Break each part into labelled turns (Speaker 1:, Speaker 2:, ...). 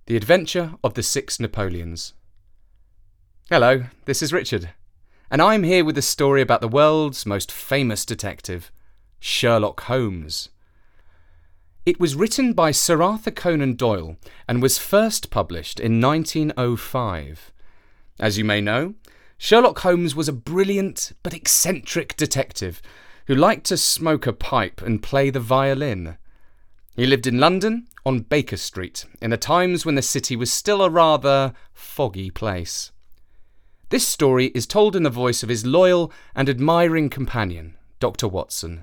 Speaker 1: The Adventure of the Six Napoleons. Hello, this is Richard, and I'm here with a story about the world's most famous detective, Sherlock Holmes. It was written by Sir Arthur Conan Doyle and was first published in 1905. As you may know, Sherlock Holmes was a brilliant but eccentric detective who liked to smoke a pipe and play the violin. He lived in London on Baker Street in the times when the city was still a rather foggy place. This story is told in the voice of his loyal and admiring companion, Dr. Watson.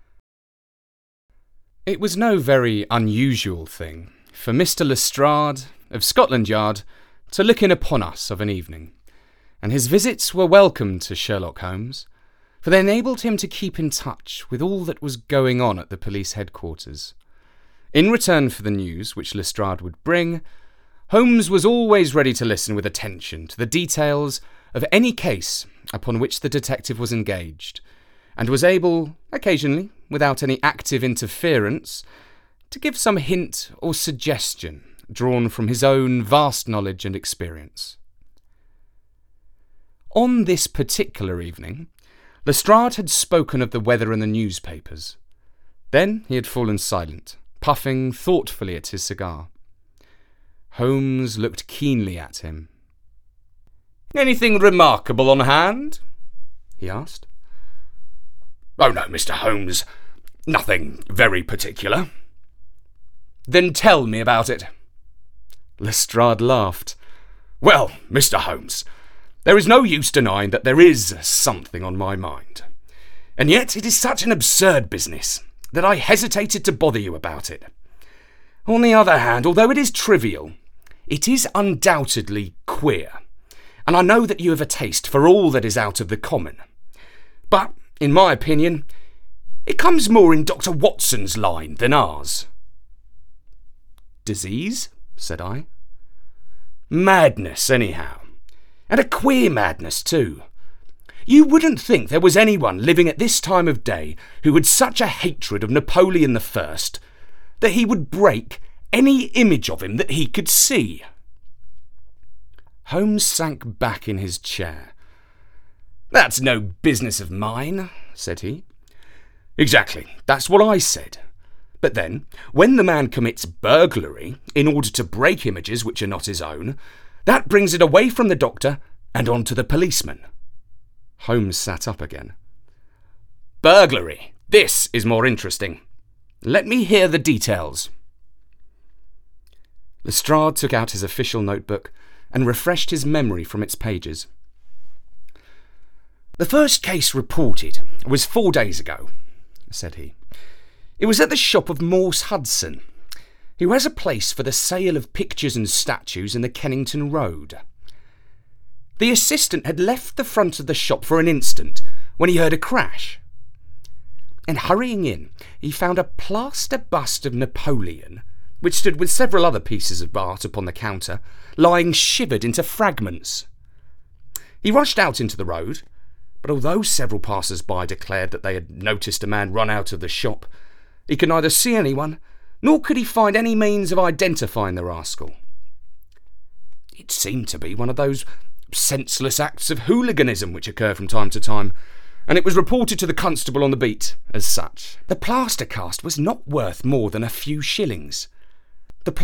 Speaker 1: It was no very unusual thing for Mr. Lestrade of Scotland Yard to look in upon us of an evening, and his visits were welcome to Sherlock Holmes, for they enabled him to keep in touch with all that was going on at the police headquarters. In return for the news which Lestrade would bring, Holmes was always ready to listen with attention to the details of any case upon which the detective was engaged, and was able, occasionally, without any active interference, to give some hint or suggestion drawn from his own vast knowledge and experience. On this particular evening, Lestrade had spoken of the weather in the newspapers. Then he had fallen silent, puffing thoughtfully at his cigar. Holmes looked keenly at him. "Anything remarkable on hand?" he asked.
Speaker 2: "Oh no, Mr. Holmes. Nothing very particular."
Speaker 1: "Then tell me about it." Lestrade laughed.
Speaker 2: "Well, Mr. Holmes, there is no use denying that there is something on my mind. And yet it is such an absurd business that I hesitated to bother you about it. On the other hand, although it is trivial, it is undoubtedly queer, and I know that you have a taste for all that is out of the common. But, in my opinion, it comes more in Dr. Watson's line than ours."
Speaker 1: "Disease?" said I.
Speaker 2: "Madness, anyhow. And a queer madness, too. You wouldn't think there was anyone living at this time of day who had such a hatred of Napoleon I that he would break any image of him that he could see."
Speaker 1: Holmes sank back in his chair.
Speaker 2: "That's no business of mine," said he. "Exactly, that's what I said. But then, when the man commits burglary in order to break images which are not his own, that brings it away from the doctor and on to the policeman."
Speaker 1: Holmes sat up again.
Speaker 2: "Burglary. This is more interesting. Let me hear the details."
Speaker 1: Lestrade took out his official notebook and refreshed his memory from its pages.
Speaker 2: "The first case reported was 4 days ago," said he. "It was at the shop of Morse Hudson, who has a place for the sale of pictures and statues in the Kennington Road. The assistant had left the front of the shop for an instant when he heard a crash. And hurrying in, he found a plaster bust of Napoleon, which stood with several other pieces of art upon the counter, lying shivered into fragments. He rushed out into the road, but although several passers-by declared that they had noticed a man run out of the shop, he could neither see anyone, nor could he find any means of identifying the rascal. It seemed to be one of those senseless acts of hooliganism which occur from time to time, and it was reported to the constable on the beat as such. The plaster cast was not worth more than a few shillings. And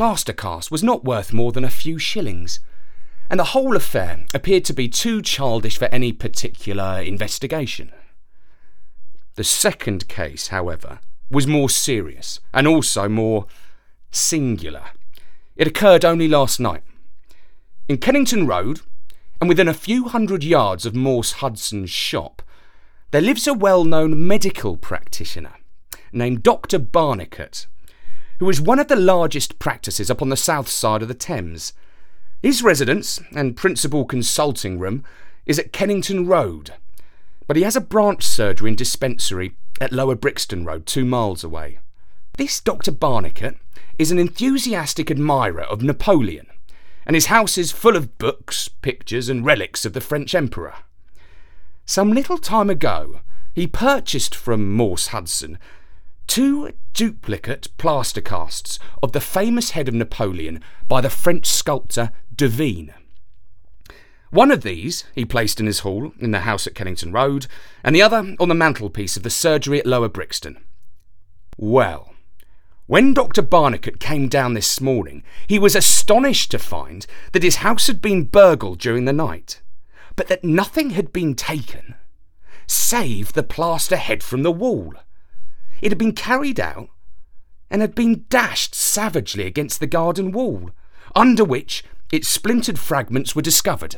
Speaker 2: the whole affair appeared to be too childish for any particular investigation. The second case, however, was more serious and also more singular. It occurred only last night. In Kennington Road, and within a few hundred yards of Morse Hudson's shop, there lives a well-known medical practitioner named Dr. Barnicot, who is one of the largest practices upon the south side of the Thames. His residence and principal consulting room is at Kennington Road, but he has a branch surgery and dispensary at Lower Brixton Road, 2 miles away. This Dr. Barnicot is an enthusiastic admirer of Napoleon, and his house is full of books, pictures, and relics of the French Emperor. Some little time ago, he purchased from Morse Hudson 2 duplicate plaster casts of the famous head of Napoleon by the French sculptor Devine. One of these he placed in his hall in the house at Kennington Road, and the other on the mantelpiece of the surgery at Lower Brixton. Well, when Dr. Barnicot came down this morning, he was astonished to find that his house had been burgled during the night, but that nothing had been taken, save the plaster head from the wall. It had been carried out and had been dashed savagely against the garden wall, under which its splintered fragments were discovered.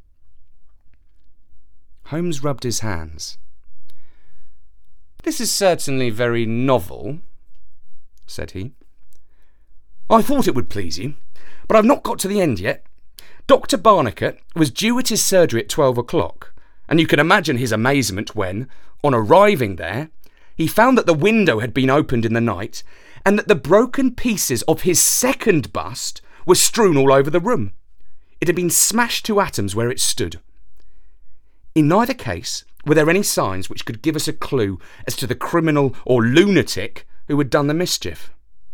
Speaker 2: Holmes rubbed his hands. "This is certainly very novel," said he. "I thought it would please you, but I've not got to the end yet. Dr. Barnicot was due at his surgery at 12 o'clock, and you can imagine his amazement when, on arriving there, he found that the window had been opened in the night and that the broken pieces of his second bust were strewn all over the room. It had been smashed to atoms where it stood. In neither case were there any signs which could give us a clue as to the criminal or lunatic who had done the mischief.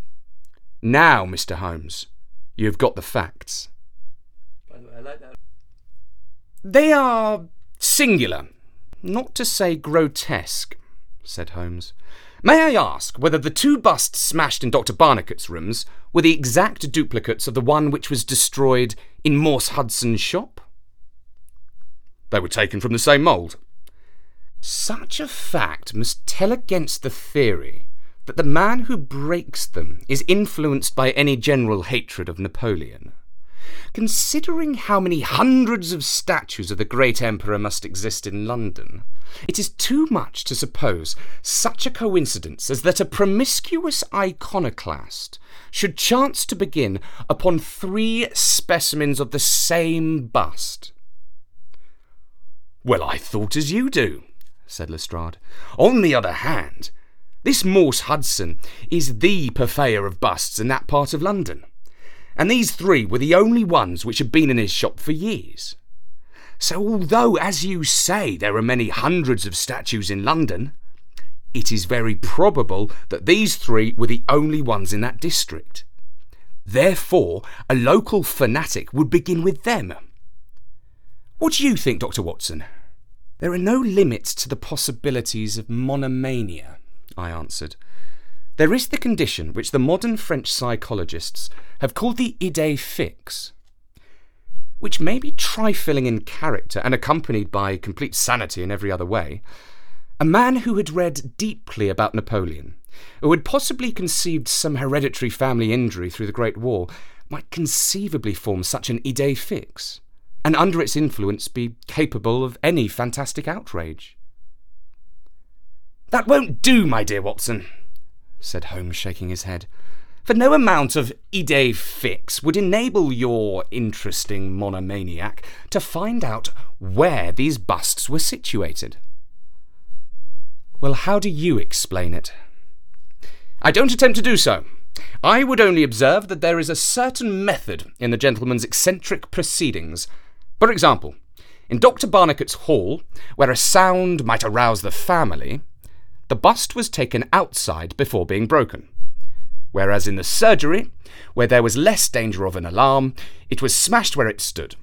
Speaker 2: Now, Mr. Holmes, you have got the facts."
Speaker 3: I like that.
Speaker 2: "They are singular, not to say grotesque," said Holmes. "May I ask whether the 2 busts smashed in Dr. Barnicot's rooms were the exact duplicates of the one which was destroyed in Morse Hudson's shop?" "They were taken from the same mould." "Such a fact must tell against the theory that the man who breaks them is influenced by any general hatred of Napoleon. Considering how many hundreds of statues of the great emperor must exist in London, it is too much to suppose such a coincidence as that a promiscuous iconoclast should chance to begin upon 3 specimens of the same bust." "Well, I thought as you do," said Lestrade. "On the other hand, this Morse Hudson is the purveyor of busts in that part of London, and these 3 were the only ones which had been in his shop for years. So although, as you say, there are many hundreds of statues in London, it is very probable that these 3 were the only ones in that district. Therefore, a local fanatic would begin with them. What do you think, Dr. Watson?" "There are no limits to the possibilities of monomania," I answered. "There is the condition which the modern French psychologists have called the idée fixe, which may be trifling in character and accompanied by complete sanity in every other way. A man who had read deeply about Napoleon, who had possibly conceived some hereditary family injury through the Great War, might conceivably form such an idée fixe, and under its influence be capable of any fantastic outrage." "That won't do, my dear Watson," said Holmes, shaking his head. "For no amount of idée fixe would enable your interesting monomaniac to find out where these busts were situated." "Well, how do you explain it?" "I don't attempt to do so. I would only observe that there is a certain method in the gentleman's eccentric proceedings. For example, in Dr. Barnicot's hall, where a sound might arouse the family, the bust was taken outside before being broken, whereas in the surgery, where there was less danger of an alarm, it was smashed where it stood.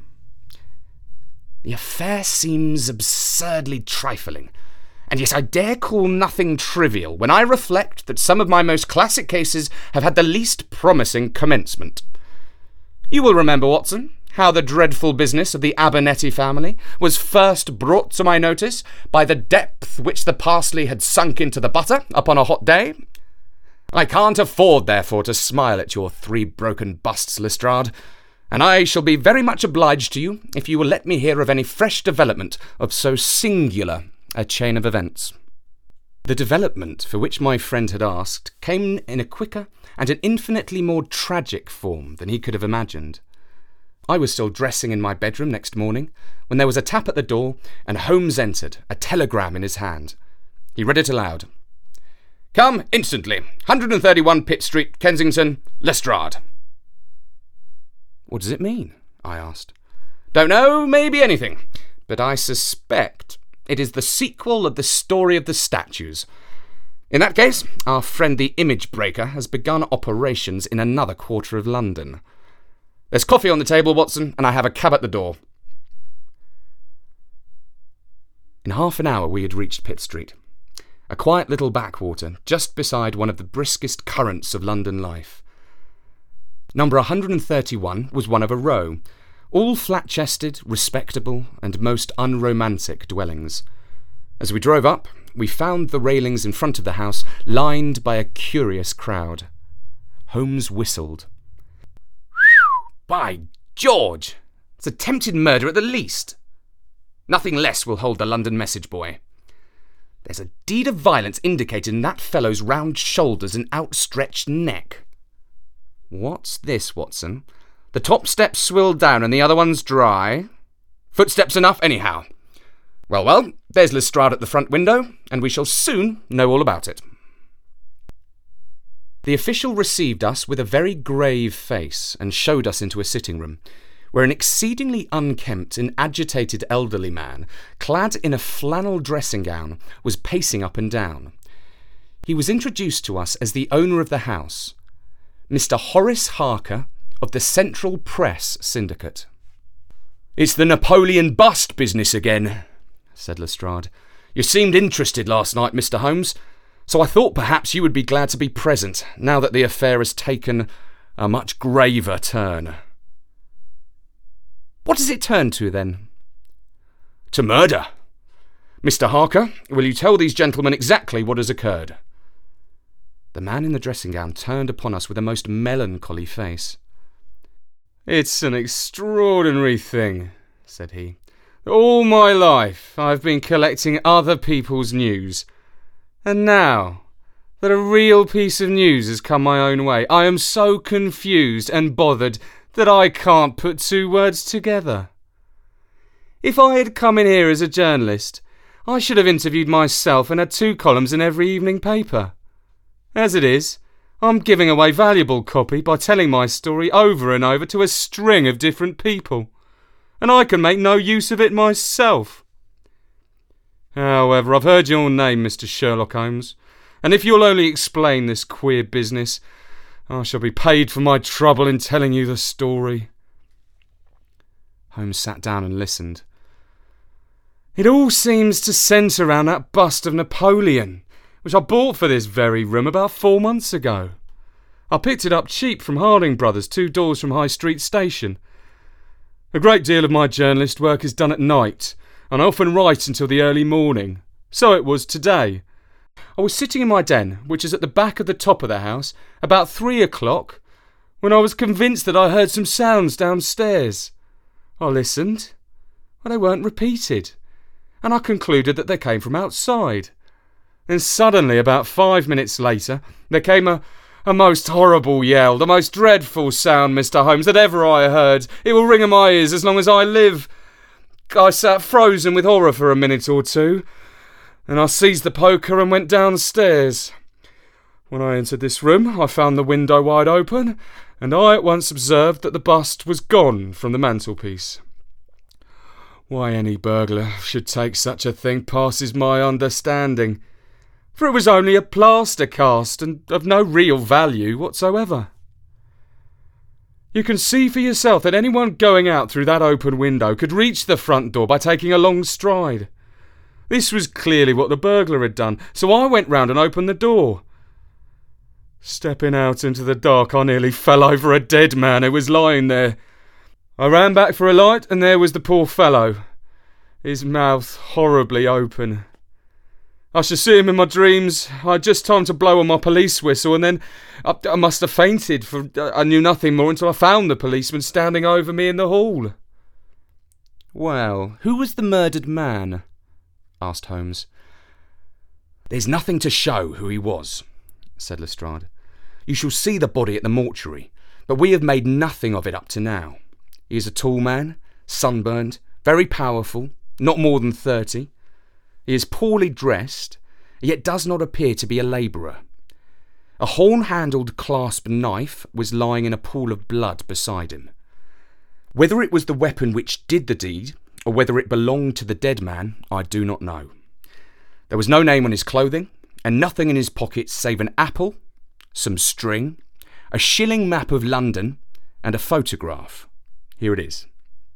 Speaker 2: The affair seems absurdly trifling, and yet I dare call nothing trivial when I reflect that some of my most classic cases have had the least promising commencement. You will remember, Watson, how the dreadful business of the Abernethy family was first brought to my notice by the depth which the parsley had sunk into the butter upon a hot day. I can't afford, therefore, to smile at your 3 broken busts, Lestrade, and I shall be very much obliged to you if you will let me hear of any fresh development of so singular a chain of events." The development for which my friend had asked came in a quicker and an infinitely more tragic form than he could have imagined. I was still dressing in my bedroom next morning when there was a tap at the door and Holmes entered, a telegram in his hand. He read it aloud. "Come instantly. 131 Pitt Street, Kensington, Lestrade." "What does it mean?" I asked. "Don't know, maybe anything, but I suspect it is the sequel of the story of the statues. In that case, our friend the Image Breaker has begun operations in another quarter of London. There's coffee on the table, Watson, and I have a cab at the door. In half an hour we had reached Pitt Street, a quiet little backwater just beside one of the briskest currents of London life. Number 131 was one of a row, all flat-chested, respectable, and most unromantic dwellings. As we drove up, we found the railings in front of the house lined by a curious crowd. Holmes whistled. By George! It's attempted murder at the least. Nothing less will hold the London message boy. There's a deed of violence indicated in that fellow's round shoulders and outstretched neck. What's this, Watson? The top step's swilled down and the other one's dry. Footsteps enough, anyhow. Well, there's Lestrade at the front window, and we shall soon know all about it. The official received us with a very grave face and showed us into a sitting room, where an exceedingly unkempt and agitated elderly man, clad in a flannel dressing gown, was pacing up and down. He was introduced to us as the owner of the house, Mr. Horace Harker of the Central Press Syndicate. "It's the Napoleon bust business again," said Lestrade. "You seemed interested last night, Mr. Holmes, so I thought perhaps you would be glad to be present, now that the affair has taken a much graver turn." "What does it turn to, then?" "To murder. Mr. Harker, will you tell these gentlemen exactly what has occurred?" The man in the dressing gown turned upon us with a most melancholy face. "It's an extraordinary thing," said he. "All my life I've been collecting other people's news, and now that a real piece of news has come my own way, I am so confused and bothered that I can't put two words together. If I had come in here as a journalist, I should have interviewed myself and had 2 columns in every evening paper. As it is, I'm giving away valuable copy by telling my story over and over to a string of different people, and I can make no use of it myself. However, I've heard your name, Mr. Sherlock Holmes, and if you'll only explain this queer business, I shall be paid for my trouble in telling you the story." Holmes sat down and listened. "It all seems to centre around that bust of Napoleon, which I bought for this very room about 4 months ago. I picked it up cheap from Harding Brothers, 2 doors from High Street Station. A great deal of my journalist work is done at night, and I often write until the early morning. So it was today. I was sitting in my den, which is at the back of the top of the house, about 3 o'clock, when I was convinced that I heard some sounds downstairs. I listened, but they weren't repeated, and I concluded that they came from outside. Then suddenly, about 5 minutes later, there came a most horrible yell, the most dreadful sound, Mr. Holmes, that ever I heard. It will ring in my ears as long as I live. I sat frozen with horror for a minute or two, and I seized the poker and went downstairs. When I entered this room, I found the window wide open, and I at once observed that the bust was gone from the mantelpiece. Why any burglar should take such a thing passes my understanding, for it was only a plaster cast and of no real value whatsoever. You can see for yourself that anyone going out through that open window could reach the front door by taking a long stride. This was clearly what the burglar had done, so I went round and opened the door. Stepping out into the dark, I nearly fell over a dead man who was lying there. I ran back for a light, and there was the poor fellow, his mouth horribly open. I should see him in my dreams. I had just time to blow on my police whistle, and then I must have fainted, for I knew nothing more until I found the policeman standing over me in the hall." "Well, who was the murdered man?" asked Holmes. "There's nothing to show who he was," said Lestrade. "You shall see the body at the mortuary, but we have made nothing of it up to now. He is a tall man, sunburned, very powerful, not more than 30. He is poorly dressed, yet does not appear to be a labourer. A horn-handled clasp knife was lying in a pool of blood beside him. Whether it was the weapon which did the deed, or whether it belonged to the dead man, I do not know. There was no name on his clothing, and nothing in his pockets save an apple, some string, a shilling map of London, and a photograph. Here it is.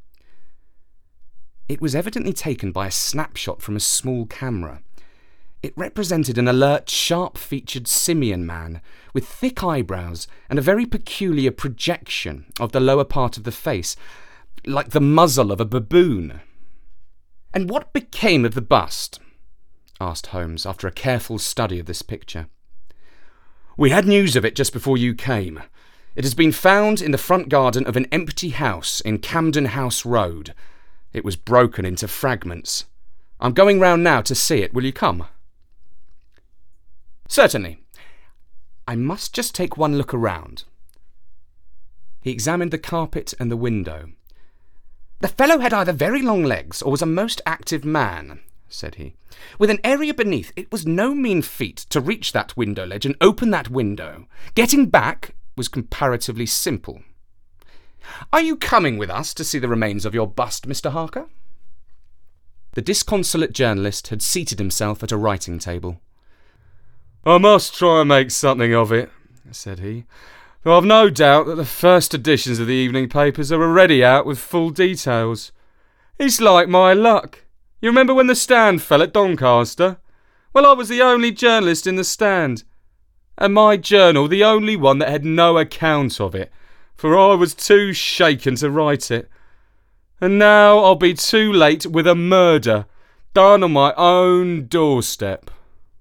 Speaker 2: It was evidently taken by a snapshot from a small camera. It represented an alert, sharp-featured simian man with thick eyebrows and a very peculiar projection of the lower part of the face, like the muzzle of a baboon. "And what became of the bust?" asked Holmes, after a careful study of this picture. "We had news of it just before you came. It has been found in the front garden of an empty house in Camden House Road. It was broken into fragments. I'm going round now to see it. Will you come?" "Certainly. I must just take one look around." He examined the carpet and the window. "The fellow had either very long legs or was a most active man," said he. "With an area beneath, it was no mean feat to reach that window ledge and open that window. Getting back was comparatively simple. Are you coming with us to see the remains of your bust, Mr. Harker?" The disconsolate journalist had seated himself at a writing table. "I must try and make something of it," said he, "though I've no doubt that the first editions of the evening papers are already out with full details. It's like my luck. You remember when the Stand fell at Doncaster? Well, I was the only journalist in the Stand, and my journal the only one that had no account of it, for I was too shaken to write it. And now I'll be too late with a murder done on my own doorstep."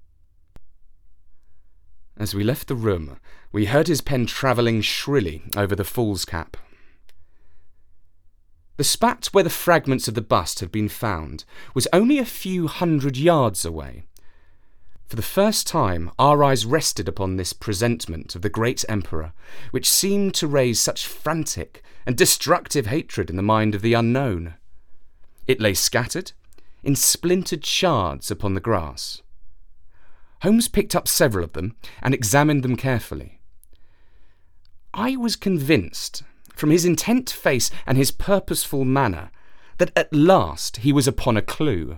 Speaker 2: As we left the room, we heard his pen travelling shrilly over the foolscap. The spot where the fragments of the bust had been found was only a few 100 yards away. For the first time, our eyes rested upon this presentment of the great emperor, which seemed to raise such frantic and destructive hatred in the mind of the unknown. It lay scattered, in splintered shards upon the grass. Holmes picked up several of them and examined them carefully. I was convinced, from his intent face and his purposeful manner, that at last he was upon a clue.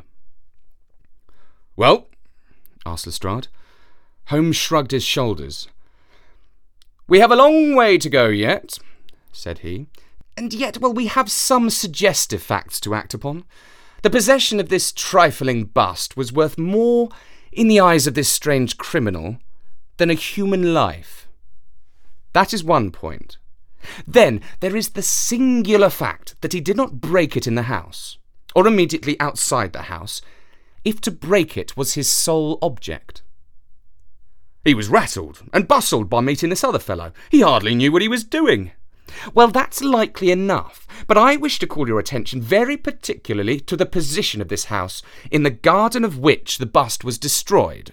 Speaker 2: "Well?" asked Lestrade. Holmes shrugged his shoulders. "We have a long way to go yet," said he, "and yet, well, we have some suggestive facts to act upon. The possession of this trifling bust was worth more in the eyes of this strange criminal than a human life. That is one point. Then there is the singular fact that he did not break it in the house, or immediately outside the house, if to break it was his sole object. He was rattled and bustled by meeting this other fellow. He hardly knew what he was doing. Well, that's likely enough, but I wish to call your attention very particularly to the position of this house, in the garden of which the bust was destroyed."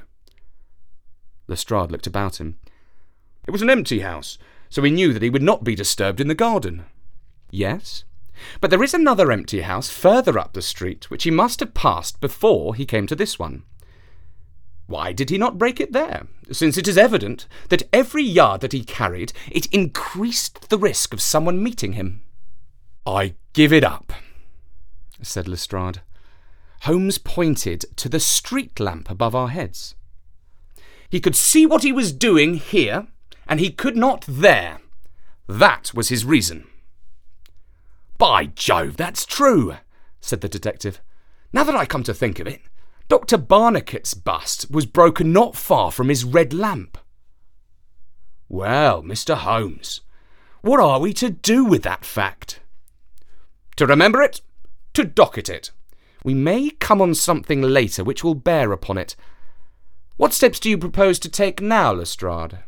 Speaker 2: Lestrade looked about him. "It was an empty house, so he knew that he would not be disturbed in the garden." "Yes, but there is another empty house further up the street, which he must have passed before he came to this one. Why did he not break it there, since it is evident that every yard that he carried, it increased the risk of someone meeting him?" "I give it up," said Lestrade. Holmes pointed to the street lamp above our heads. "He could see what he was doing here, and he could not there. That was his reason." "By Jove, that's true," said the detective. "Now that I come to think of it, Dr. Barnicot's bust was broken not far from his red lamp." "Well, Mr. Holmes, what are we to do with that fact?" "To remember it, to docket it. We may come on something later which will bear upon it. What steps do you propose to take now, Lestrade?"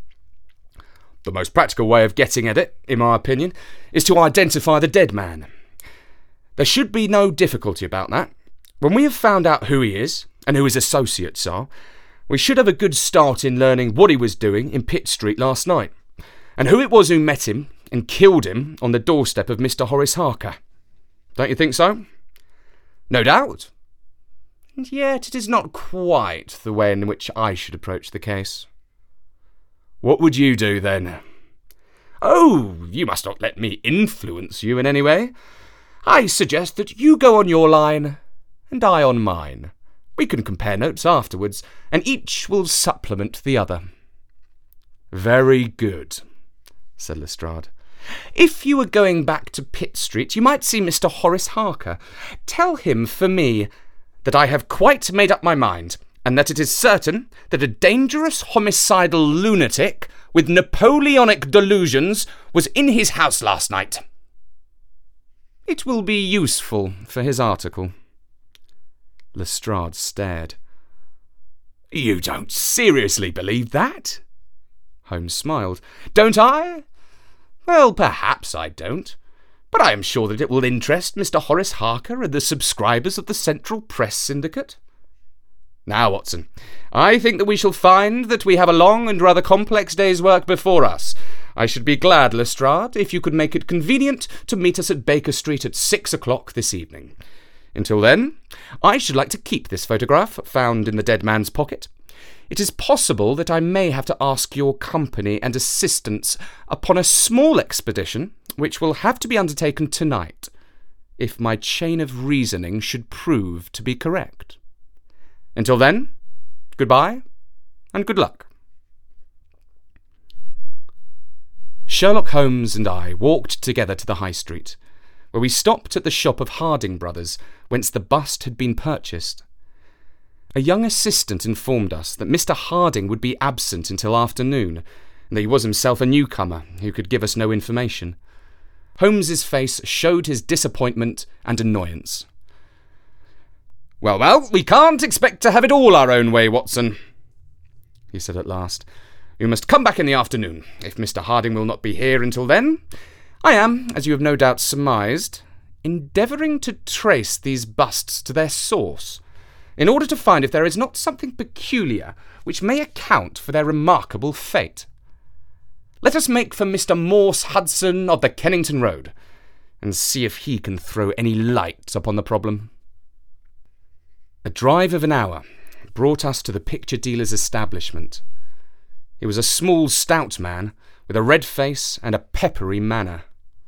Speaker 2: "The most practical way of getting at it, in my opinion, is to identify the dead man. There should be no difficulty about that. When we have found out who he is, and who his associates are, we should have a good start in learning what he was doing in Pitt Street last night, and who it was who met him and killed him on the doorstep of Mr. Horace Harker. Don't you think so?" "No doubt. And yet it is not quite the way in which I should approach the case." "What would you do, then?" "Oh, you must not let me influence you in any way. I suggest that you go on your line, and I on mine.
Speaker 1: We can compare notes afterwards, and each will supplement the other." "Very good," said Lestrade. "If you were going back to Pitt Street, you might see Mr. Horace Harker. Tell him, for me, that I have quite made up my mind, and that it is certain that a dangerous homicidal lunatic with Napoleonic delusions was in his house last night. It will be useful for his article." Lestrade stared. "You don't seriously believe that?" Holmes smiled. "Don't I? Well, perhaps I don't. But I am sure that it will interest Mr. Horace Harker and the subscribers of the Central Press Syndicate. Now, Watson, I think that we shall find that we have a long and rather complex day's work before us. I should be glad, Lestrade, if you could make it convenient to meet us at Baker Street at 6 o'clock this evening. Until then, I should like to keep this photograph found in the dead man's pocket. It is possible that I may have to ask your company and assistance upon a small expedition which will have to be undertaken tonight, if my chain of reasoning should prove to be correct. Until then, goodbye and good luck." Sherlock Holmes and I walked together to the High Street, where we stopped at the shop of Harding Brothers, whence the bust had been purchased. A young assistant informed us that Mr. Harding would be absent until afternoon, and that he was himself a newcomer who could give us no information. Holmes's face showed his disappointment and annoyance. Well, we can't expect to have it all our own way, Watson," he said at last. "You must come back in the afternoon. If Mr. Harding will not be here until then, I am, as you have no doubt surmised, endeavouring to trace these busts to their source, in order to find if there is not something peculiar which may account for their remarkable fate. Let us make for Mr. Morse Hudson of the Kennington Road, and see if he can throw any light upon the problem." A drive of an hour brought us to the picture dealer's establishment. He was a small, stout man, with a red face and a peppery manner.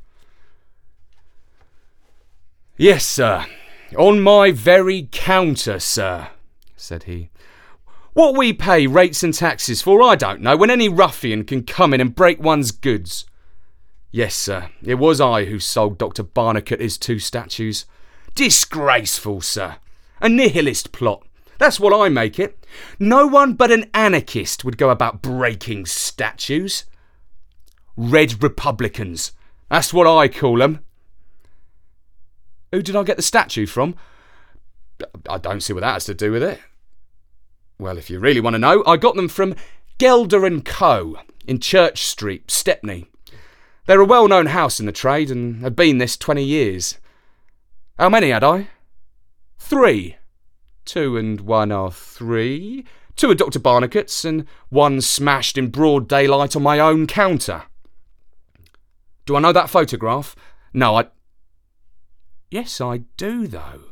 Speaker 1: "Yes, sir. On my very counter, sir," said he. "What we pay rates and taxes for, I don't know, when any ruffian can come in and break one's goods. Yes, sir, it was I who sold Dr. Barnicot his 2 statues. Disgraceful, sir. A nihilist plot. That's what I make it. No one but an anarchist would go about breaking statues. Red Republicans. That's what I call them." "Who did I get the statue from?" "I don't see what that has to do with it." "Well, if you really want to know, I got them from Gelder & Co. in Church Street, Stepney. They're a well-known house in the trade and have been this 20 years. How many had I?" 3. 2 and 1 are 3. 2 are Dr. Barnicot's, and 1 smashed in broad daylight on my own counter. Do I know that photograph? No, Yes, I do, though.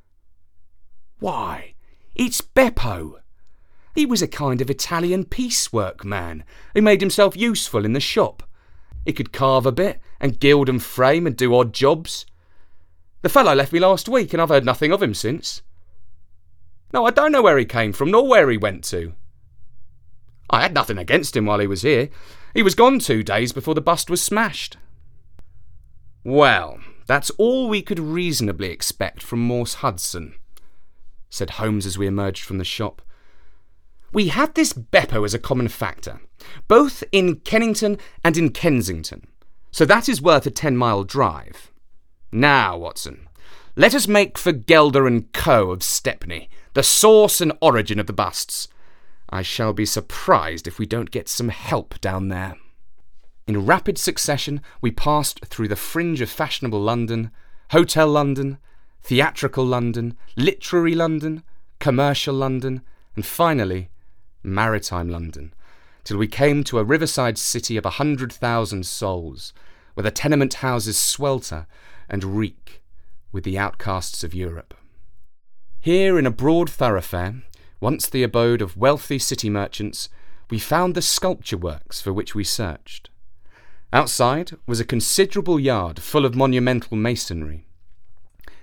Speaker 1: Why, it's Beppo. He was a kind of Italian piecework man who made himself useful in the shop. He could carve a bit and gild and frame and do odd jobs. The fellow left me last week, and I've heard nothing of him since. No, I don't know where he came from, nor where he went to. I had nothing against him while he was here. He was gone 2 days before the bust was smashed." "Well, that's all we could reasonably expect from Morse Hudson," said Holmes as we emerged from the shop. "We have this Beppo as a common factor, both in Kennington and in Kensington, so that is worth a 10-mile drive. Now, Watson, let us make for Gelder & Co. of Stepney, the source and origin of the busts. I shall be surprised if we don't get some help down there." In rapid succession, we passed through the fringe of fashionable London, Hotel London, theatrical London, literary London, commercial London, and finally, maritime London, till we came to a riverside city of 100,000 souls, where the tenement houses swelter and reek with the outcasts of Europe. Here, in a broad thoroughfare, once the abode of wealthy city merchants, we found the sculpture works for which we searched. Outside was a considerable yard full of monumental masonry.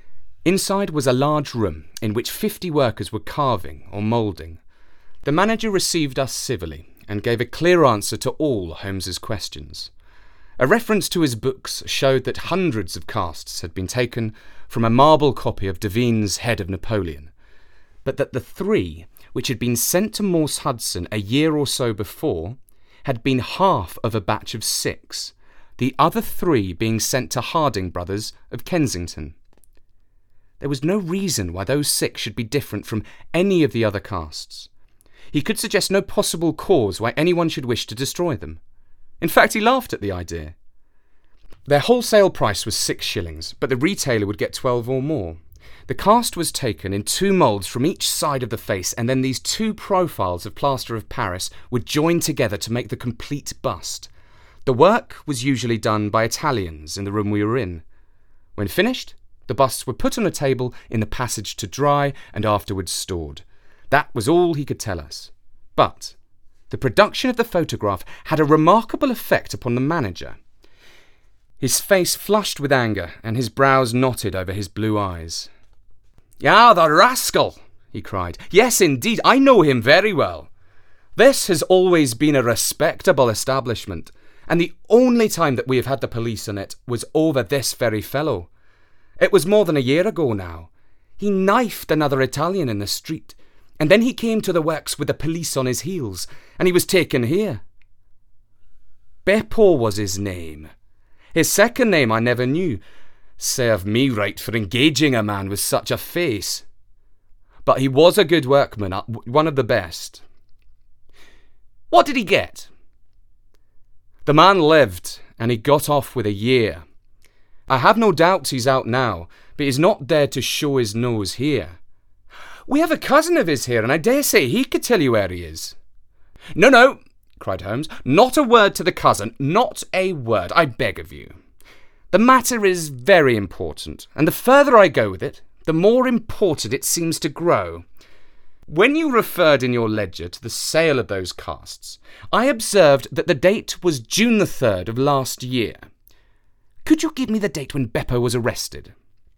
Speaker 1: Inside was a large room in which 50 workers were carving or moulding. The manager received us civilly and gave a clear answer to all Holmes's questions. A reference to his books showed that hundreds of casts had been taken from a marble copy of Devine's Head of Napoleon, but that the 3 which had been sent to Morse Hudson a year or so before had been half of a batch of 6, the other 3 being sent to Harding Brothers of Kensington. There was no reason why those 6 should be different from any of the other casts. He could suggest no possible cause why anyone should wish to destroy them. In fact, he laughed at the idea. Their wholesale price was 6 shillings, but the retailer would get 12 or more. The cast was taken in 2 moulds from each side of the face, and then these 2 profiles of plaster of Paris were joined together to make the complete bust. The work was usually done by Italians in the room we were in. When finished, the busts were put on a table in the passage to dry and afterwards stored. That was all he could tell us. But the production of the photograph had a remarkable effect upon the manager. His face flushed with anger, and his brows knotted over his blue eyes. "Ah, the rascal!" he cried. "Yes, indeed, I know him very well. This has always been a respectable establishment, and the only time that we have had the police on it was over this very fellow. It was more than a year ago now. He knifed another Italian in the street, and then he came to the works with the police on his heels, and he was taken here. Beppo was his name. His second name I never knew. Serve me right for engaging a man with such a face. But he was a good workman, one of the best." "What did he get?" "The man lived, and he got off with a year. I have no doubts he's out now, but he's not dared to show his nose here. We have a cousin of his here, and I dare say he could tell you where he is." No, cried Holmes. "Not a word to the cousin. Not a word, I beg of you. The matter is very important, and the further I go with it, the more important it seems to grow. When you referred in your ledger to the sale of those casts, I observed that the date was June the 3rd of last year. Could you give me the date when Beppo was arrested?"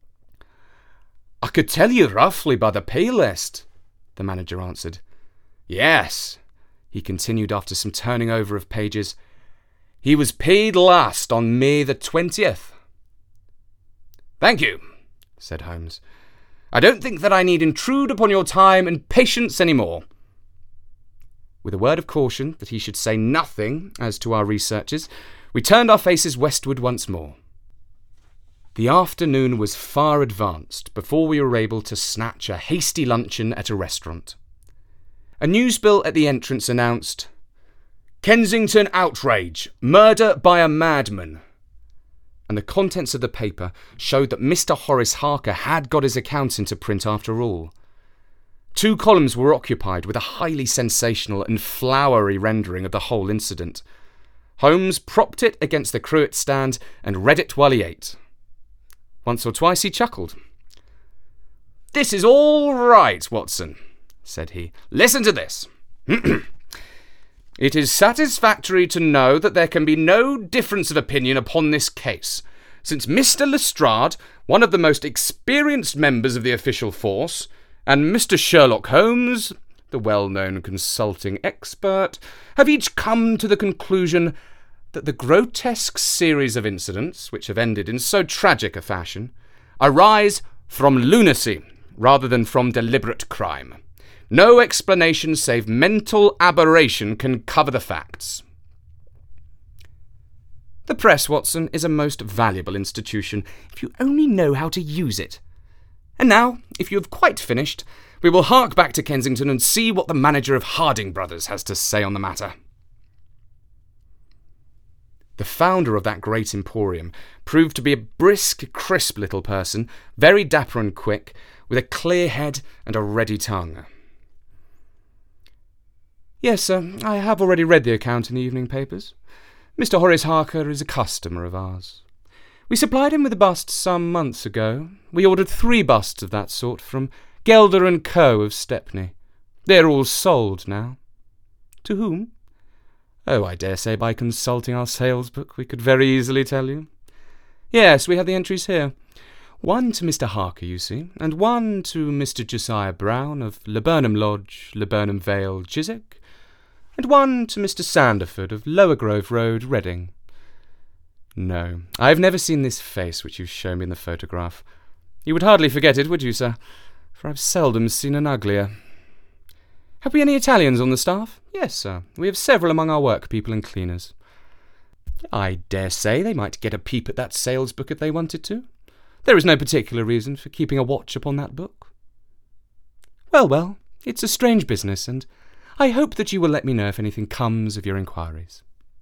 Speaker 1: "I could tell you roughly by the pay list," the manager answered. "Yes," he continued after some turning over of pages, "he was paid last on May the 20th. "Thank you," said Holmes. "I don't think that I need intrude upon your time and patience any more." With a word of caution that he should say nothing as to our researches, we turned our faces westward once more. The afternoon was far advanced before we were able to snatch a hasty luncheon at a restaurant. A newsbill at the entrance announced, "Kensington outrage, murder by a madman," and the contents of the paper showed that Mr. Horace Harker had got his account into print after all. 2 columns were occupied with a highly sensational and flowery rendering of the whole incident. Holmes propped it against the cruet stand and read it while he ate. Once or twice he chuckled. "This is all right, Watson," said he. "Listen to this. It is satisfactory to know that there can be no difference of opinion upon this case, since Mr. Lestrade, one of the most experienced members of the official force, and Mr. Sherlock Holmes, the well-known consulting expert, have each come to the conclusion that the grotesque series of incidents which have ended in so tragic a fashion arise from lunacy rather than from deliberate crime. No explanation save mental aberration can cover the facts." The press, Watson, is a most valuable institution if you only know how to use it. And now, if you have quite finished, we will hark back to Kensington and see what the manager of Harding Brothers has to say on the matter. The founder of that great emporium proved to be a brisk, crisp little person, very dapper and quick, with a clear head and a ready tongue. "Yes, sir, I have already read the account in the evening papers. Mr. Horace Harker is a customer of ours. We supplied him with a bust some months ago. We ordered 3 busts of that sort from Gelder and Co. of Stepney. They're all sold now." "To whom?" "Oh, I dare say by consulting our sales book we could very easily tell you." "Yes, we have the entries here. One to Mr. Harker, you see, and one to Mr. Josiah Brown of Laburnum Lodge, Laburnum Vale, Chiswick, and one to Mr. Sanderford of Lower Grove Road, Reading. No, I have never seen this face which you show me in the photograph. You would hardly forget it, would you, sir? For I've seldom seen an uglier. Have we any Italians on the staff? Yes, sir. We have several among our work people and cleaners. I dare say they might get a peep at that sales book if they wanted to. There is no particular reason for keeping a watch upon that book. Well, it's a strange business, and I hope that you will let me know if anything comes of your inquiries.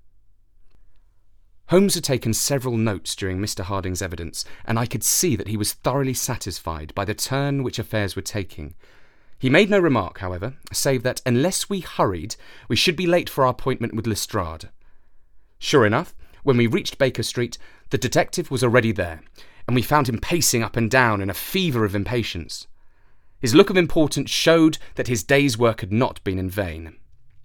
Speaker 1: Holmes had taken several notes during Mr. Harding's evidence, and I could see that he was thoroughly satisfied by the turn which affairs were taking. He made no remark, however, save that unless we hurried, we should be late for our appointment with Lestrade. Sure enough, when we reached Baker Street, the detective was already there, and we found him pacing up and down in a fever of impatience. His look of importance showed that his day's work had not been in vain.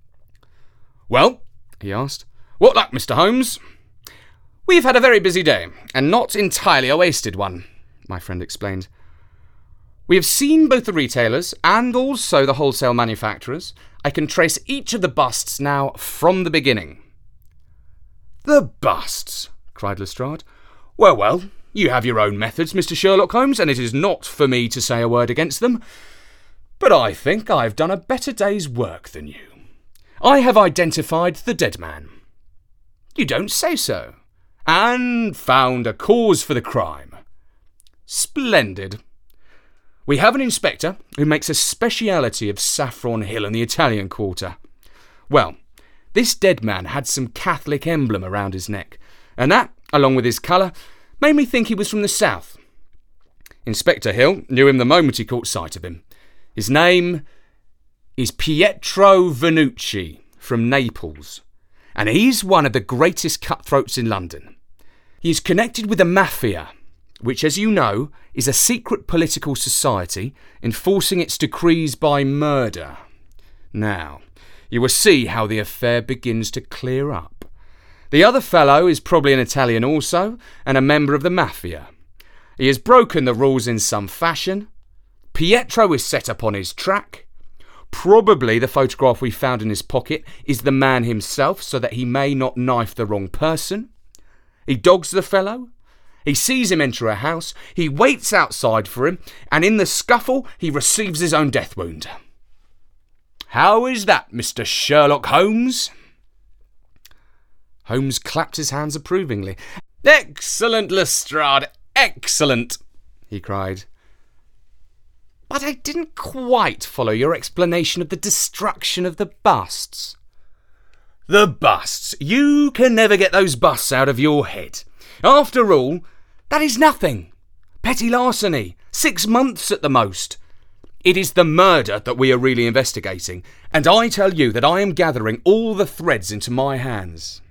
Speaker 1: "Well," he asked, "what luck, Mr. Holmes?" "We've had a very busy day, and not entirely a wasted one," my friend explained. "We have seen both the retailers and also the wholesale manufacturers. I can trace each of the busts now from the beginning." "The busts!" cried Lestrade. Well, you have your own methods, Mr. Sherlock Holmes, and it is not for me to say a word against them. But I think I've done a better day's work than you. I have identified the dead man." "You don't say so." "And found a cause for the crime." "Splendid. We have an inspector who makes a speciality of Saffron Hill and the Italian Quarter. Well, this dead man had some Catholic emblem around his neck, and that, along with his colour, made me think he was from the south. Inspector Hill knew him the moment he caught sight of him. His name is Pietro Venucci, from Naples, and he's one of the greatest cutthroats in London. He is connected with the Mafia, which, as you know, is a secret political society enforcing its decrees by murder. Now, you will see how the affair begins to clear up. The other fellow is probably an Italian also, and a member of the Mafia. He has broken the rules in some fashion. Pietro is set up on his track. Probably the photograph we found in his pocket is the man himself, so that he may not knife the wrong person. He dogs the fellow. He sees him enter a house. He waits outside for him, and in the scuffle he receives his own death wound. How is that, Mr. Sherlock Holmes?" Holmes clapped his hands approvingly. "Excellent, Lestrade, excellent!" he cried. "But I didn't quite follow your explanation of the destruction of the busts." "The busts! You can never get those busts out of your head. After all, that is nothing. Petty larceny, 6 months at the most. It is the murder that we are really investigating, and I tell you that I am gathering all the threads into my hands."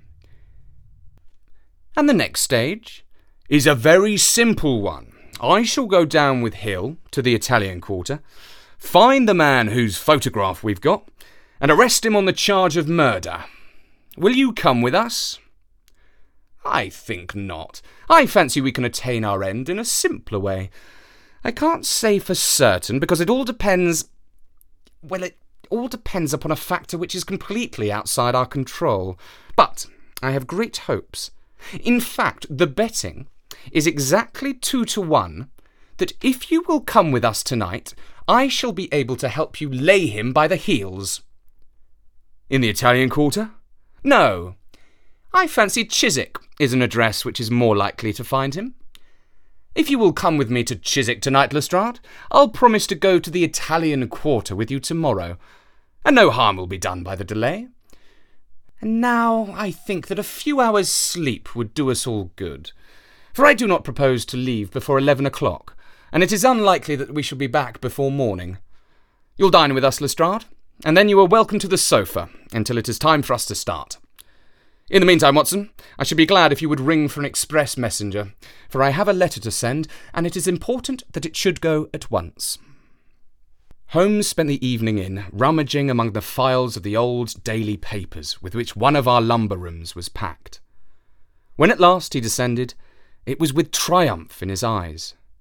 Speaker 1: "And the next stage?" "Is a very simple one. I shall go down with Hill to the Italian Quarter, find the man whose photograph we've got, and arrest him on the charge of murder. Will you come with us?" "I think not. I fancy we can attain our end in a simpler way. I can't say for certain, because it all depends... Well, it all depends upon a factor which is completely outside our control. But I have great hopes. In fact, the betting is exactly 2-1 that if you will come with us tonight, I shall be able to help you lay him by the heels." "In the Italian Quarter?" "No. I fancy Chiswick is an address which is more likely to find him. If you will come with me to Chiswick tonight, Lestrade, I'll promise to go to the Italian Quarter with you tomorrow, and no harm will be done by the delay. And now I think that a few hours' sleep would do us all good, for I do not propose to leave before 11 o'clock, and it is unlikely that we shall be back before morning. You'll dine with us, Lestrade, and then you are welcome to the sofa until it is time for us to start. In the meantime, Watson, I should be glad if you would ring for an express messenger, for I have a letter to send, and it is important that it should go at once." Holmes spent the evening in rummaging among the files of the old daily papers with which one of our lumber rooms was packed. When at last he descended, it was with triumph in his eyes.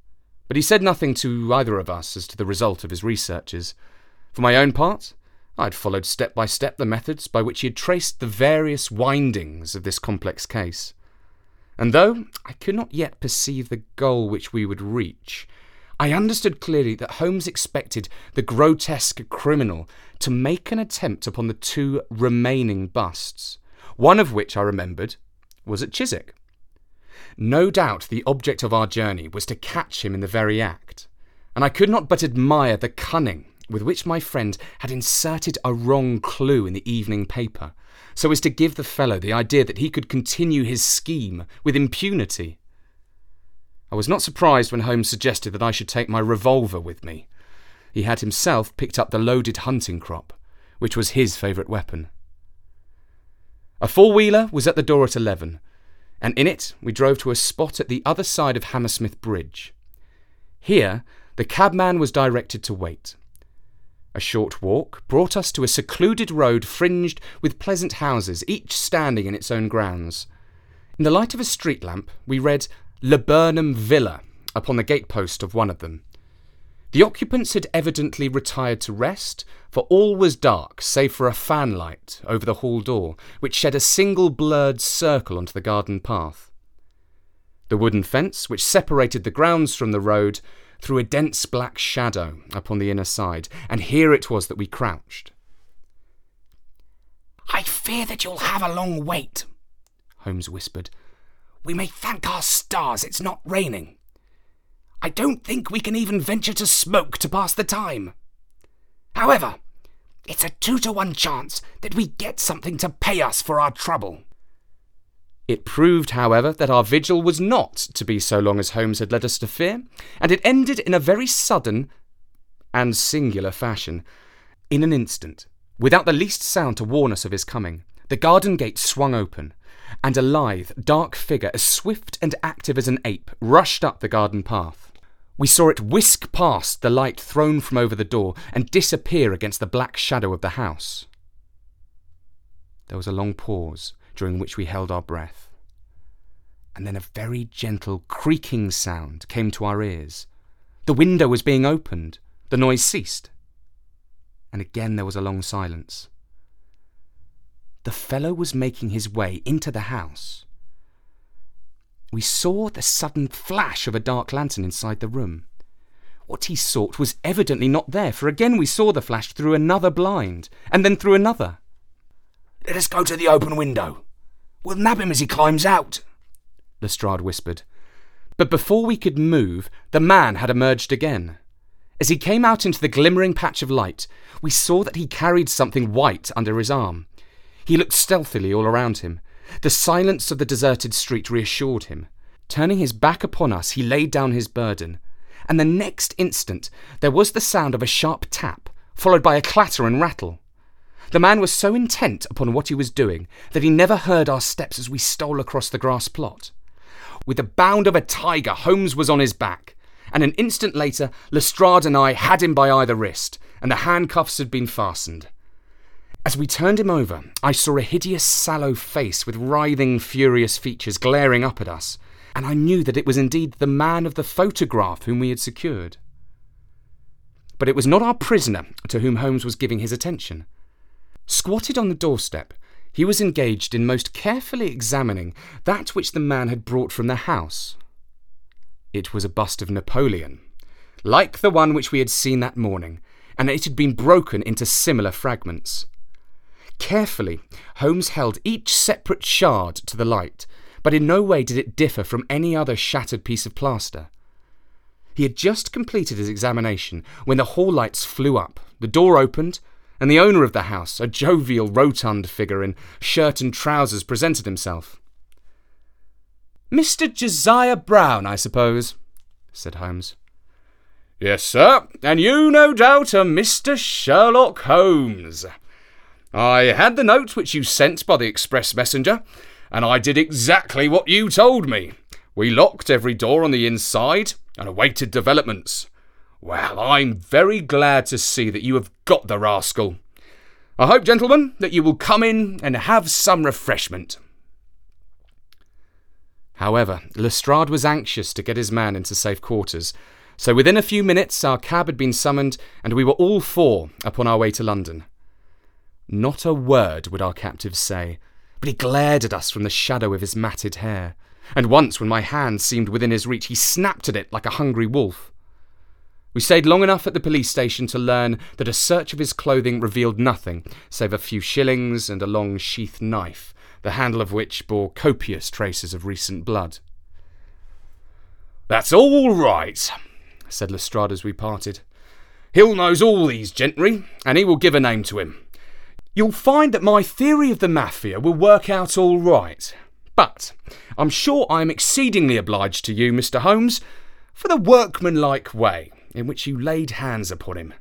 Speaker 1: but he said nothing to either of us as to the result of his researches. For my own part, I had followed step by step the methods by which he had traced the various windings of this complex case. And though I could not yet perceive the goal which we would reach, I understood clearly that Holmes expected the grotesque criminal to make an attempt upon the 2 remaining busts, one of which I remembered was at Chiswick. No doubt the object of our journey was to catch him in the very act, and I could not but admire the cunning with which my friend had inserted a wrong clue in the evening paper, so as to give the fellow the idea that he could continue his scheme with impunity. I was not surprised when Holmes suggested that I should take my revolver with me. He had himself picked up the loaded hunting crop, which was his favourite weapon. A 4-wheeler was at the door at 11, and in it we drove to a spot at the other side of Hammersmith Bridge. Here the cabman was directed to wait. A short walk brought us to a secluded road fringed with pleasant houses, each standing in its own grounds. In the light of a street lamp we read Laburnum Villa upon the gatepost of one of them. The occupants had evidently retired to rest, for all was dark save for a fanlight over the hall door, which shed a single blurred circle onto the garden path. The wooden fence, which separated the grounds from the road, threw a dense black shadow upon the inner side, and here it was that we crouched.
Speaker 2: "I fear that you'll have a long wait," Holmes whispered. "We may thank our stars it's not raining. I don't think we can even venture to smoke to pass the time. However, it's a 2-to-1 chance that we get something to pay us for our trouble."
Speaker 1: It proved, however, that our vigil was not to be so long as Holmes had led us to fear, and it ended in a very sudden and singular fashion. In an instant, without the least sound to warn us of his coming, the garden gate swung open, and a lithe, dark figure, as swift and active as an ape, rushed up the garden path. We saw it whisk past the light thrown from over the door and disappear against the black shadow of the house. There was a long pause, during which we held our breath, and then a very gentle creaking sound came to our ears. The window was being opened. The noise ceased, and again there was a long silence. The fellow was making his way into the house. We saw the sudden flash of a dark lantern inside the room. What he sought was evidently not there, for again we saw the flash through another blind, and then through another.
Speaker 2: "Let us go to the open window. We'll nab him as he climbs out,"
Speaker 1: Lestrade whispered. But before we could move, the man had emerged again. As he came out into the glimmering patch of light, we saw that he carried something white under his arm. He looked stealthily all around him. The silence of the deserted street reassured him. Turning his back upon us, he laid down his burden, and the next instant there was the sound of a sharp tap, followed by a clatter and rattle. The man was so intent upon what he was doing that he never heard our steps as we stole across the grass plot. With the bound of a tiger, Holmes was on his back, and an instant later Lestrade and I had him by either wrist, and the handcuffs had been fastened. As we turned him over, I saw a hideous sallow face with writhing, furious features glaring up at us, and I knew that it was indeed the man of the photograph whom we had secured. But it was not our prisoner to whom Holmes was giving his attention. Squatted on the doorstep, he was engaged in most carefully examining that which the man had brought from the house. It was a bust of Napoleon, like the one which we had seen that morning, and it had been broken into similar fragments. Carefully, Holmes held each separate shard to the light, but in no way did it differ from any other shattered piece of plaster. He had just completed his examination when the hall lights flew up, the door opened, and the owner of the house, a jovial, rotund figure in shirt and trousers, presented himself. "Mr. Josiah Brown, I suppose," said Holmes. "Yes, sir, and you, no doubt, are Mr. Sherlock Holmes. I had the note which you sent by the express messenger, and I did exactly what you told me. We locked every door on the inside and awaited developments. Well, I'm very glad to see that you have got the rascal. I hope, gentlemen, that you will come in and have some refreshment." However, Lestrade was anxious to get his man into safe quarters, So within a few minutes our cab had been summoned, and we were all four upon our way to London. Not a word would our captive say, but he glared at us from the shadow of his matted hair, and once when my hand seemed within his reach he snapped at it like a hungry wolf. We stayed long enough at the police station to learn that a search of his clothing revealed nothing save a few shillings and a long sheath knife, the handle of which bore copious traces of recent blood. "That's all right," said Lestrade as we parted. "Hill knows all these gentry, and he will give a name to him. You'll find that my theory of the Mafia will work out all right. But I'm sure I'm exceedingly obliged to you, Mr. Holmes, for the workmanlike way in which you laid hands upon him.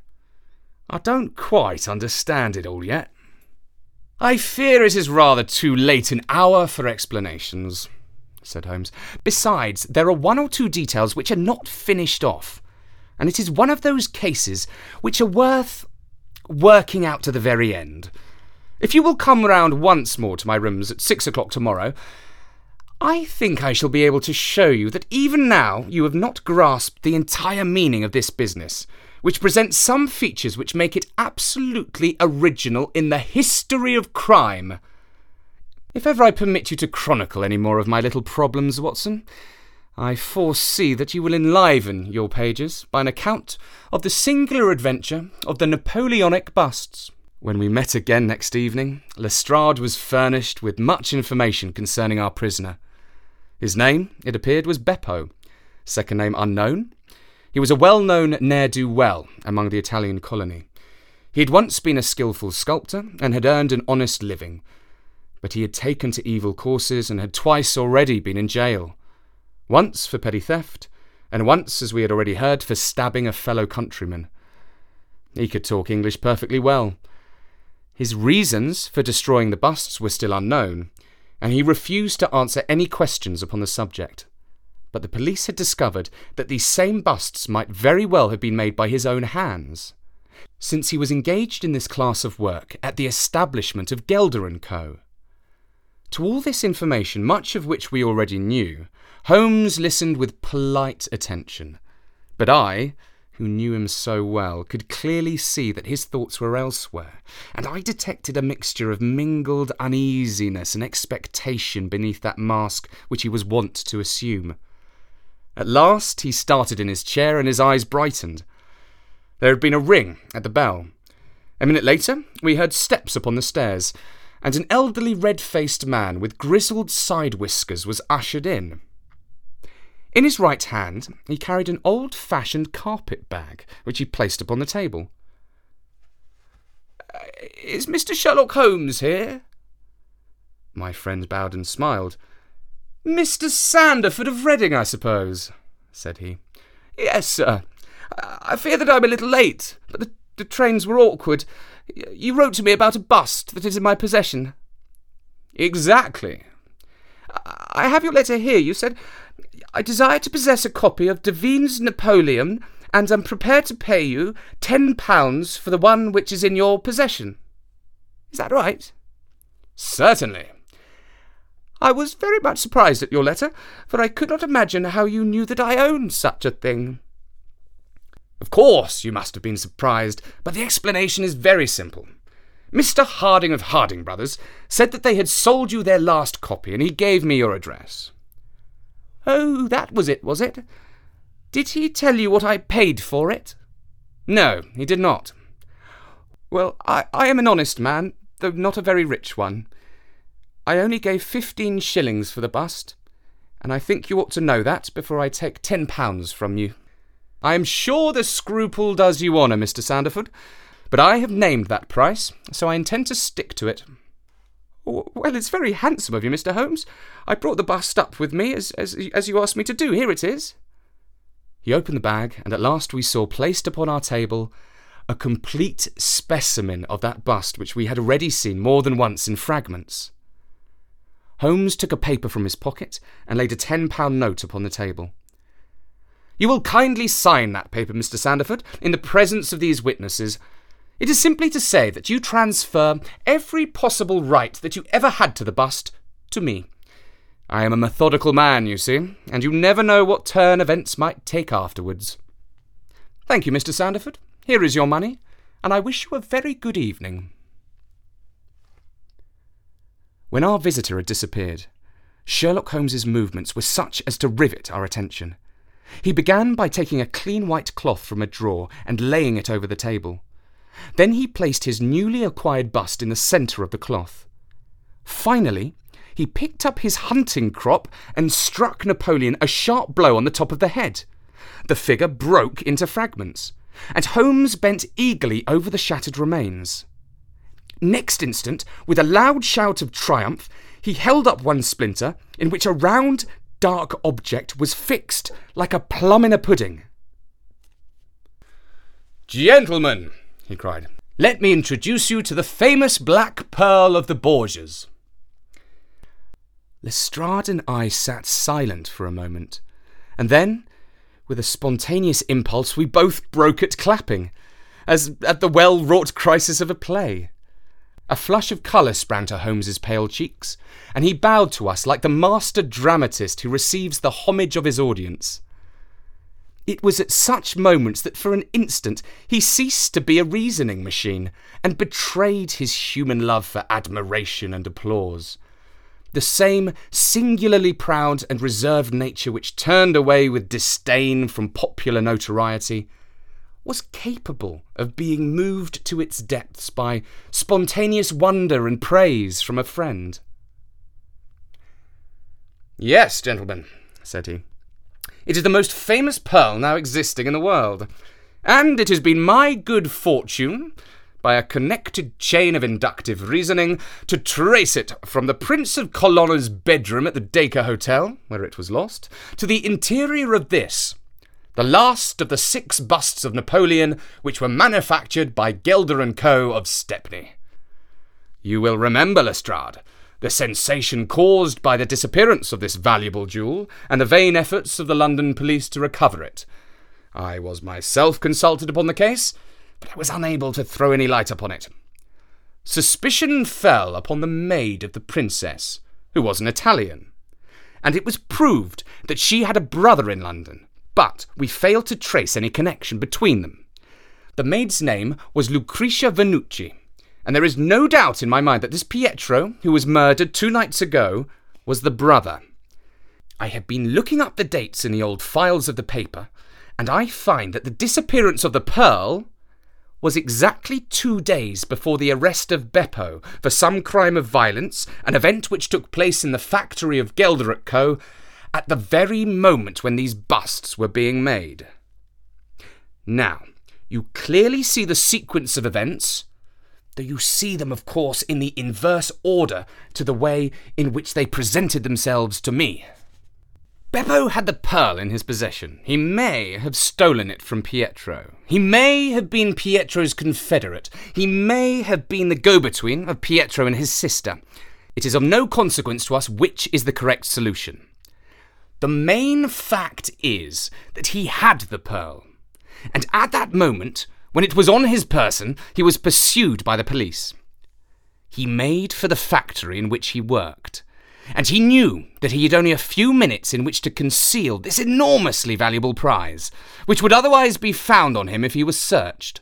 Speaker 1: I don't quite understand it all yet." "I fear it is rather too late an hour for explanations," said Holmes. "Besides, there are one or two details which are not finished off, and it is one of those cases which are worth working out to the very end. If you will come round once more to my rooms at 6 o'clock tomorrow, I think I shall be able to show you that even now you have not grasped the entire meaning of this business, which presents some features which make it absolutely original in the history of crime. If ever I permit you to chronicle any more of my little problems, Watson, I foresee that you will enliven your pages by an account of the singular adventure of the Napoleonic busts." When we met again next evening, Lestrade was furnished with much information concerning our prisoner. His name, it appeared, was Beppo, second name unknown. He was a well-known ne'er-do-well among the Italian colony. He had once been a skilful sculptor and had earned an honest living, but he had taken to evil courses and had twice already been in jail. Once for petty theft, and once, as we had already heard, for stabbing a fellow countryman. He could talk English perfectly well. His reasons for destroying the busts were still unknown, and he refused to answer any questions upon the subject. But the police had discovered that these same busts might very well have been made by his own hands, since he was engaged in this class of work at the establishment of Gelder & Co. To all this information, much of which we already knew, Holmes listened with polite attention, but I, who knew him so well, could clearly see that his thoughts were elsewhere, and I detected a mixture of mingled uneasiness and expectation beneath that mask which he was wont to assume. At last he started in his chair and his eyes brightened. There had been a ring at the bell. A minute later we heard steps upon the stairs, and an elderly red-faced man with grizzled side whiskers was ushered in. In his right hand he carried an old-fashioned carpet bag, which he placed upon the table. "Is Mr. Sherlock Holmes here?" My friend bowed and smiled. "Mr. Sandford of Reading, I suppose," said he. "Yes, sir. I fear that I'm a little late, but the trains were awkward. You wrote to me about a bust that is in my possession." "Exactly." "I have your letter here. You said, 'I desire to possess a copy of Devine's Napoleon, and am prepared to pay you £10 for the one which is in your possession.' Is that right?" "Certainly." "I was very much surprised at your letter, for I could not imagine how you knew that I owned such a thing." "Of course you must have been surprised, but the explanation is very simple. Mr. Harding of Harding Brothers said that they had sold you their last copy, and he gave me your address." "Oh, that was it, was it? Did he tell you what I paid for it?" "No, he did not." "Well, I am an honest man, though not a very rich one. I only gave 15 shillings for the bust, and I think you ought to know that before I take £10 from you." "I am sure the scruple does you honour, Mr. Sandford, but I have named that price, so I intend to stick to it." "Well, it's very handsome of you, Mr. Holmes. I brought the bust up with me, as you asked me to do. Here it is." He opened the bag, and at last we saw placed upon our table a complete specimen of that bust which we had already seen more than once in fragments. Holmes took a paper from his pocket and laid a £10 note upon the table. "You will kindly sign that paper, Mr. Sandford, in the presence of these witnesses. It is simply to say that you transfer every possible right that you ever had to the bust to me. I am a methodical man, you see, and you never know what turn events might take afterwards." Thank you, Mr. Sanderford. Here is your money, and I wish you a very good evening. When our visitor had disappeared, Sherlock Holmes's movements were such as to rivet our attention. He began by taking a clean white cloth from a drawer and laying it over the table. Then he placed his newly acquired bust in the centre of the cloth. Finally, he picked up his hunting crop and struck Napoleon a sharp blow on the top of the head. The figure broke into fragments, and Holmes bent eagerly over the shattered remains. Next instant, with a loud shout of triumph, he held up one splinter in which a round, dark object was fixed like a plum in a pudding.
Speaker 2: "Gentlemen," he cried, "let me introduce you to the famous Black Pearl of the Borgias."
Speaker 1: Lestrade and I sat silent for a moment, and then, with a spontaneous impulse, we both broke at clapping, as at the well-wrought crisis of a play. A flush of colour sprang to Holmes's pale cheeks, and he bowed to us like the master dramatist who receives the homage of his audience. It was at such moments that for an instant he ceased to be a reasoning machine and betrayed his human love for admiration and applause. The same singularly proud and reserved nature which turned away with disdain from popular notoriety was capable of being moved to its depths by spontaneous wonder and praise from a friend.
Speaker 2: "Yes, gentlemen," said he, "it is the most famous pearl now existing in the world, and it has been my good fortune, by a connected chain of inductive reasoning, to trace it from the Prince of Colonna's bedroom at the Dacre Hotel, where it was lost, to the interior of this, the last of the 6 busts of Napoleon which were manufactured by Gelder & Co. of Stepney. You will remember, Lestrade, the sensation caused by the disappearance of this valuable jewel and the vain efforts of the London police to recover it. I was myself consulted upon the case, but I was unable to throw any light upon it. Suspicion fell upon the maid of the princess, who was an Italian, and it was proved that she had a brother in London, but we failed to trace any connection between them. The maid's name was Lucretia Venucci, and there is no doubt in my mind that this Pietro, who was murdered 2 nights ago, was the brother. I have been looking up the dates in the old files of the paper, and I find that the disappearance of the pearl was exactly 2 days before the arrest of Beppo for some crime of violence, an event which took place in the factory of Gelder & Co. at the very moment when these busts were being made. Now, you clearly see the sequence of events, though you see them, of course, in the inverse order to the way in which they presented themselves to me. Beppo had the pearl in his possession. He may have stolen it from Pietro. He may have been Pietro's confederate. He may have been the go-between of Pietro and his sister. It is of no consequence to us which is the correct solution. The main fact is that he had the pearl, and at that moment, when it was on his person, he was pursued by the police. He made for the factory in which he worked, and he knew that he had only a few minutes in which to conceal this enormously valuable prize, which would otherwise be found on him if he was searched.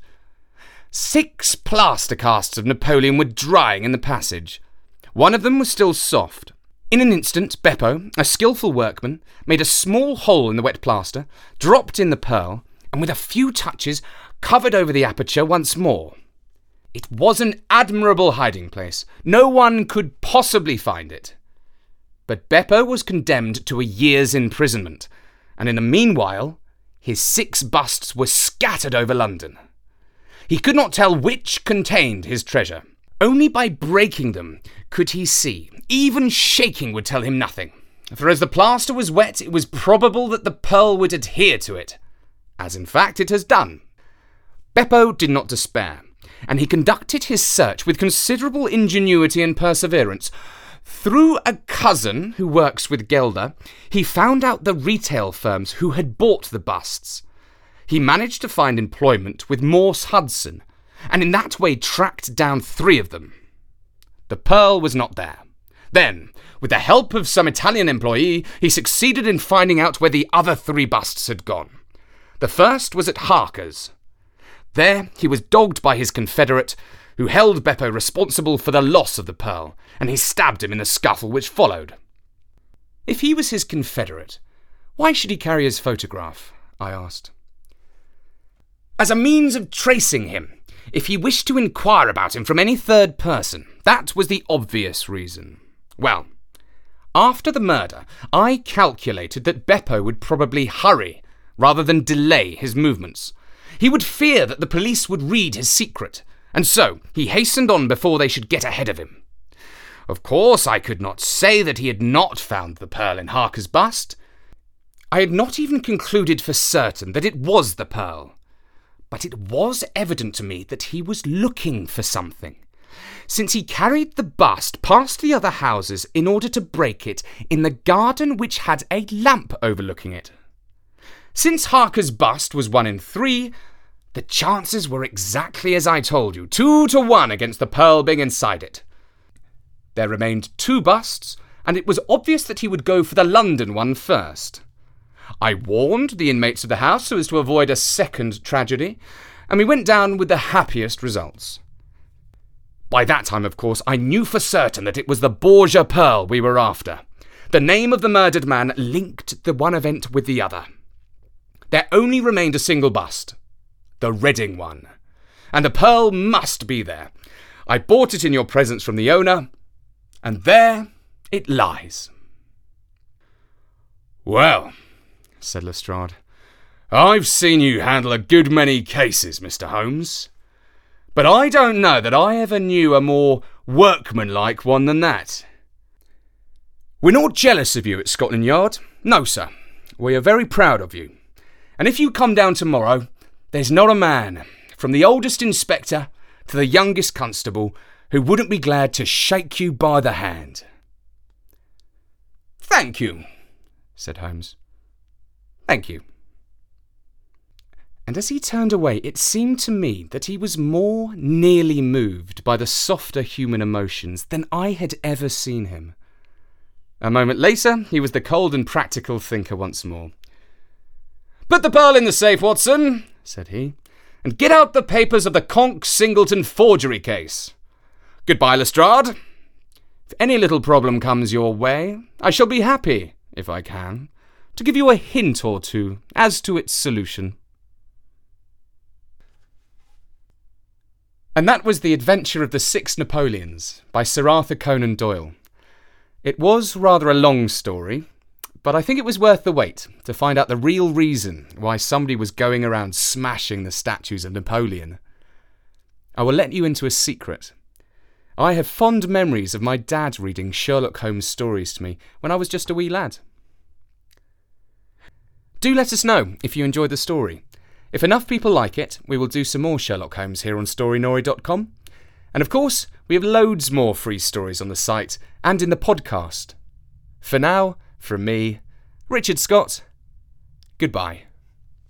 Speaker 2: 6 plaster casts of Napoleon were drying in the passage. One of them was still soft. In an instant, Beppo, a skilful workman, made a small hole in the wet plaster, dropped in the pearl, and with a few touches covered over the aperture once more. It was an admirable hiding place. No one could possibly find it. But Beppo was condemned to a year's imprisonment, and in the meanwhile, his 6 busts were scattered over London. He could not tell which contained his treasure. Only by breaking them could he see. Even shaking would tell him nothing, for as the plaster was wet, it was probable that the pearl would adhere to it, as in fact it has done. Beppo did not despair, and he conducted his search with considerable ingenuity and perseverance. Through a cousin who works with Gelder, he found out the retail firms who had bought the busts. He managed to find employment with Morse Hudson, and in that way tracked down 3 of them. The pearl was not there. Then, with the help of some Italian employee, he succeeded in finding out where the other 3 busts had gone. The first was at Harker's. There he was dogged by his confederate, who held Beppo responsible for the loss of the pearl, and he stabbed him in the scuffle which followed.
Speaker 1: If he was his confederate, why should he carry his photograph? I asked.
Speaker 2: As a means of tracing him, if he wished to inquire about him from any third person. That was the obvious reason. Well, after the murder, I calculated that Beppo would probably hurry rather than delay his movements. He would fear that the police would read his secret, and so he hastened on before they should get ahead of him. Of course, I could not say that he had not found the pearl in Harker's bust. I had not even concluded for certain that it was the pearl. But it was evident to me that he was looking for something, since he carried the bust past the other houses in order to break it in the garden which had a lamp overlooking it. Since Harker's bust was 1 in 3, the chances were exactly as I told you, 2 to 1 against the pearl being inside it. There remained 2 busts, and it was obvious that he would go for the London one first. I warned the inmates of the house so as to avoid a second tragedy, and we went down with the happiest results. By that time, of course, I knew for certain that it was the Borgia pearl we were after. The name of the murdered man linked the one event with the other. There only remained a single bust, the Reading one, and the pearl must be there. I bought it in your presence from the owner, and there it lies.
Speaker 1: Well, said Lestrade, I've seen you handle a good many cases, Mr. Holmes, but I don't know that I ever knew a more workmanlike one than that. We're not jealous of you at Scotland Yard. No, sir. We are very proud of you. And if you come down tomorrow, there's not a man, from the oldest inspector to the youngest constable, who wouldn't be glad to shake you by the hand.
Speaker 2: Thank you,
Speaker 1: said Holmes.
Speaker 2: Thank you.
Speaker 1: And as he turned away, it seemed to me that he was more nearly moved by the softer human emotions than I had ever seen him. A moment later, he was the cold and practical thinker once more.
Speaker 2: Put the pearl in the safe, Watson, said he, and get out the papers of the Conk-Singleton forgery case. Goodbye, Lestrade. If any little problem comes your way, I shall be happy, if I can, to give you a hint or two as to its solution.
Speaker 1: And that was The Adventure of the Six Napoleons by Sir Arthur Conan Doyle. It was rather a long story, but I think it was worth the wait to find out the real reason why somebody was going around smashing the statues of Napoleon. I will let you into a secret. I have fond memories of my dad reading Sherlock Holmes stories to me when I was just a wee lad. Do let us know if you enjoyed the story. If enough people like it, we will do some more Sherlock Holmes here on Storynori.com. And of course, we have loads more free stories on the site and in the podcast. For now, from me, Richard Scott, goodbye.